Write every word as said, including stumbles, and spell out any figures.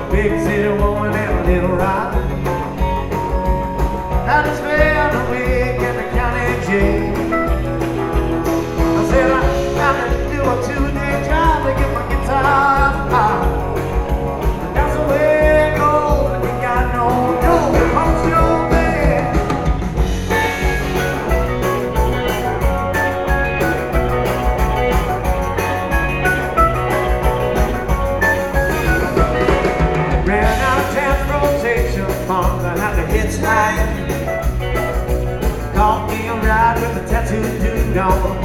big city woman in a little rock. I just spent a week in the county jail. I said I got to do a two-day job to get my guitar out. That's the way it goes when you got no dough to punch your bed. Ran out of transportation funds, I had to hitchhike. Caught me a ride with a tattooed dude on